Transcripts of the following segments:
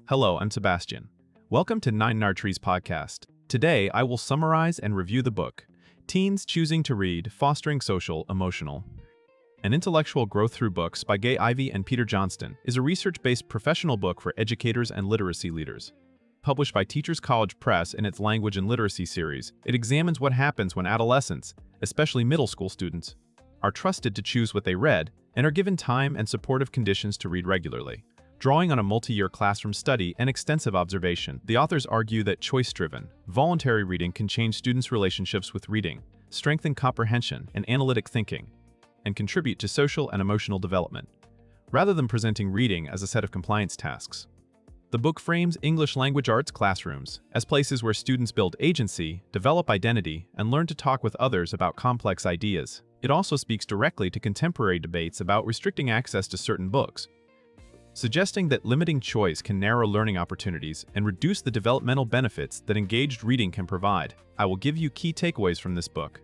Hello, I'm Sebastian. Welcome to Nine Nard Trees podcast. Today, I will summarize and review the book, Teens Choosing to Read, Fostering Social, Emotional, and Intellectual Growth Through Books by Gay Ivey and Peter Johnston is a research-based professional book for educators and literacy leaders. Published by Teachers College Press in its Language and Literacy series, it examines what happens when adolescents, especially middle school students, are trusted to choose what they read and are given time and supportive conditions to read regularly. Drawing on a multi-year classroom study and extensive observation, the authors argue that choice-driven, voluntary reading can change students' relationships with reading, strengthen comprehension and analytic thinking, and contribute to social and emotional development, rather than presenting reading as a set of compliance tasks. The book frames English language arts classrooms as places where students build agency, develop identity, and learn to talk with others about complex ideas. It also speaks directly to contemporary debates about restricting access to certain books, suggesting that limiting choice can narrow learning opportunities and reduce the developmental benefits that engaged reading can provide. I will give you key takeaways from this book.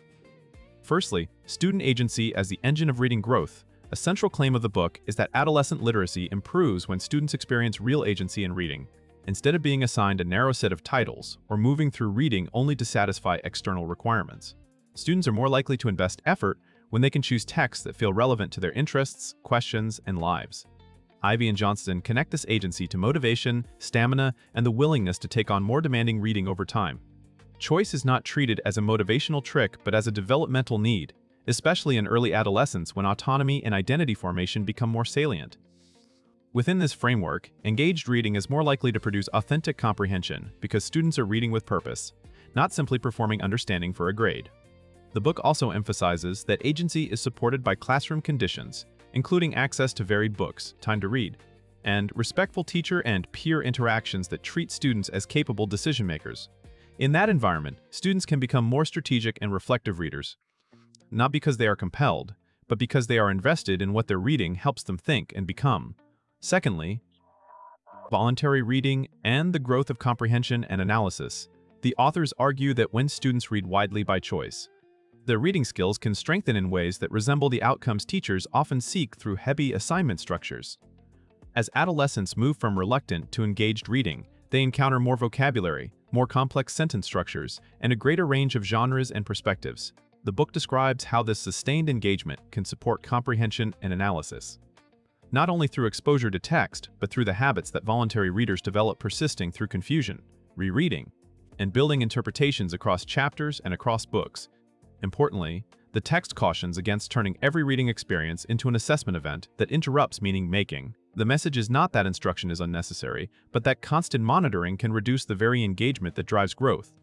Firstly, student agency as the engine of reading growth. A central claim of the book is that adolescent literacy improves when students experience real agency in reading, instead of being assigned a narrow set of titles or moving through reading only to satisfy external requirements. Students are more likely to invest effort when they can choose texts that feel relevant to their interests, questions, and lives. Ivey and Johnston connect this agency to motivation, stamina, and the willingness to take on more demanding reading over time. Choice is not treated as a motivational trick but as a developmental need, especially in early adolescence when autonomy and identity formation become more salient. Within this framework, engaged reading is more likely to produce authentic comprehension because students are reading with purpose, not simply performing understanding for a grade. The book also emphasizes that agency is supported by classroom conditions, including access to varied books, time to read, and respectful teacher and peer interactions that treat students as capable decision-makers. In that environment, students can become more strategic and reflective readers, not because they are compelled, but because they are invested in what their reading helps them think and become. Secondly, voluntary reading and the growth of comprehension and analysis. The authors argue that when students read widely by choice, their reading skills can strengthen in ways that resemble the outcomes teachers often seek through heavy assignment structures. As adolescents move from reluctant to engaged reading, they encounter more vocabulary, more complex sentence structures, and a greater range of genres and perspectives. The book describes how this sustained engagement can support comprehension and analysis, not only through exposure to text, but through the habits that voluntary readers develop persisting through confusion, rereading, and building interpretations across chapters and across books. Importantly, the text cautions against turning every reading experience into an assessment event that interrupts meaning-making. The message is not that instruction is unnecessary, but that constant monitoring can reduce the very engagement that drives growth.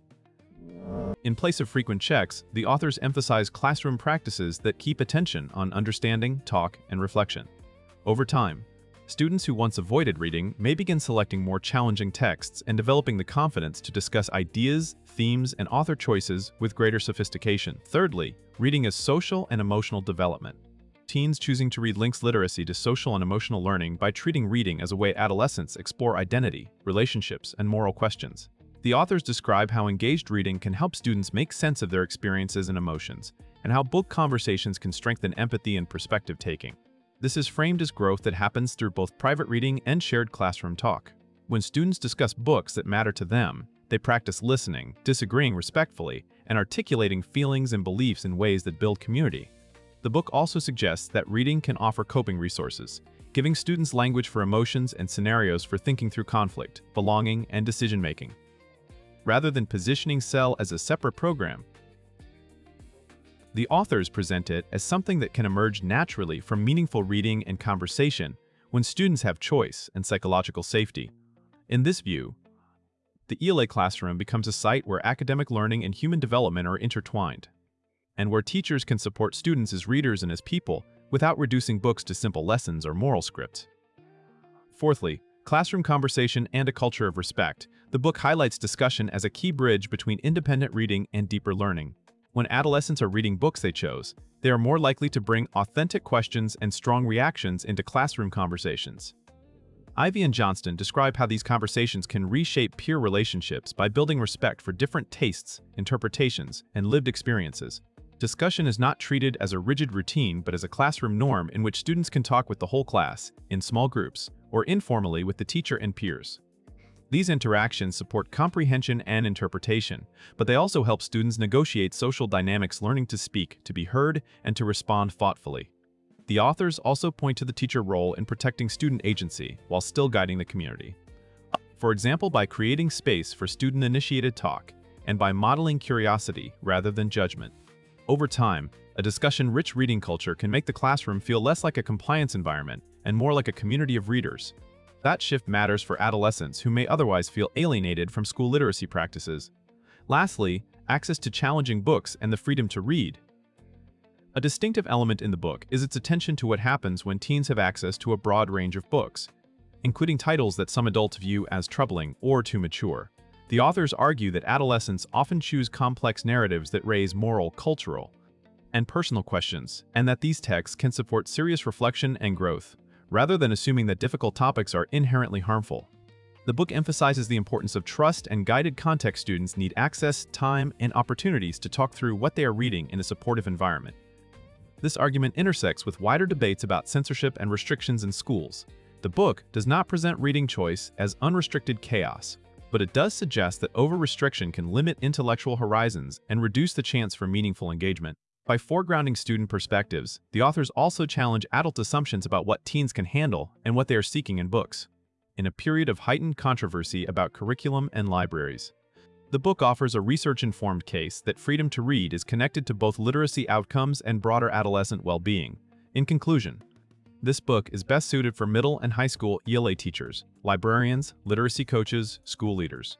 In place of frequent checks, the authors emphasize classroom practices that keep attention on understanding, talk, and reflection. Over time, students who once avoided reading may begin selecting more challenging texts and developing the confidence to discuss ideas, themes, and author choices with greater sophistication. Thirdly, reading as social and emotional development. Teens choosing to read links literacy to social and emotional learning by treating reading as a way adolescents explore identity, relationships, and moral questions. The authors describe how engaged reading can help students make sense of their experiences and emotions, and how book conversations can strengthen empathy and perspective-taking. This is framed as growth that happens through both private reading and shared classroom talk. When students discuss books that matter to them, they practice listening, disagreeing respectfully, and articulating feelings and beliefs in ways that build community. The book also suggests that reading can offer coping resources, giving students language for emotions and scenarios for thinking through conflict, belonging, and decision-making. Rather than positioning CEL as a separate program, the authors present it as something that can emerge naturally from meaningful reading and conversation when students have choice and psychological safety. In this view, the ELA classroom becomes a site where academic learning and human development are intertwined, and where teachers can support students as readers and as people without reducing books to simple lessons or moral scripts. Fourthly, classroom conversation and a culture of respect. The book highlights discussion as a key bridge between independent reading and deeper learning. When adolescents are reading books they chose, they are more likely to bring authentic questions and strong reactions into classroom conversations. Ivey and Johnston describe how these conversations can reshape peer relationships by building respect for different tastes, interpretations, and lived experiences. Discussion is not treated as a rigid routine but as a classroom norm in which students can talk with the whole class, in small groups, or informally with the teacher and peers. These interactions support comprehension and interpretation, but they also help students negotiate social dynamics, learning to speak, to be heard, and to respond thoughtfully. The authors also point to the teacher role in protecting student agency while still guiding the community. For example, by creating space for student-initiated talk and by modeling curiosity rather than judgment. Over time, a discussion-rich reading culture can make the classroom feel less like a compliance environment and more like a community of readers. That shift matters for adolescents who may otherwise feel alienated from school literacy practices. Lastly, access to challenging books and the freedom to read. A distinctive element in the book is its attention to what happens when teens have access to a broad range of books, including titles that some adults view as troubling or too mature. The authors argue that adolescents often choose complex narratives that raise moral, cultural, and personal questions, and that these texts can support serious reflection and growth, rather than assuming that difficult topics are inherently harmful. The book emphasizes the importance of trust and guided context. Students need access, time, and opportunities to talk through what they are reading in a supportive environment. This argument intersects with wider debates about censorship and restrictions in schools. The book does not present reading choice as unrestricted chaos, but it does suggest that over-restriction can limit intellectual horizons and reduce the chance for meaningful engagement. By foregrounding student perspectives, the authors also challenge adult assumptions about what teens can handle and what they are seeking in books. In a period of heightened controversy about curriculum and libraries, the book offers a research-informed case that freedom to read is connected to both literacy outcomes and broader adolescent well-being. In conclusion, this book is best suited for middle and high school ELA teachers, librarians, literacy coaches, school leaders,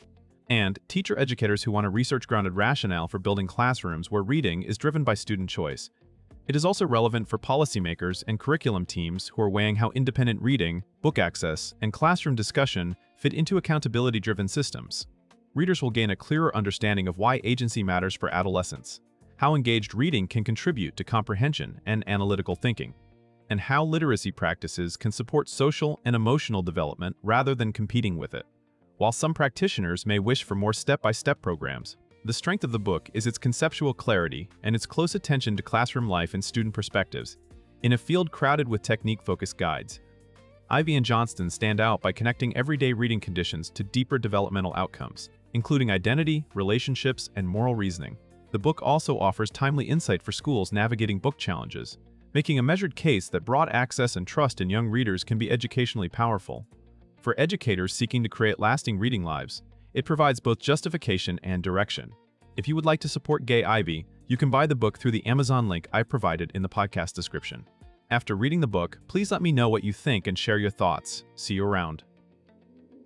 and teacher-educators who want a research-grounded rationale for building classrooms where reading is driven by student choice. It is also relevant for policymakers and curriculum teams who are weighing how independent reading, book access, and classroom discussion fit into accountability-driven systems. Readers will gain a clearer understanding of why agency matters for adolescents, how engaged reading can contribute to comprehension and analytical thinking, and how literacy practices can support social and emotional development rather than competing with it. While some practitioners may wish for more step-by-step programs, the strength of the book is its conceptual clarity and its close attention to classroom life and student perspectives. In a field crowded with technique-focused guides, Ivey and Johnston stand out by connecting everyday reading conditions to deeper developmental outcomes, including identity, relationships, and moral reasoning. The book also offers timely insight for schools navigating book challenges, making a measured case that broad access and trust in young readers can be educationally powerful. For educators seeking to create lasting reading lives, it provides both justification and direction. If you would like to support Gay Ivey, you can buy the book through the Amazon link I provided in the podcast description. After reading the book, please let me know what you think and share your thoughts. See you around.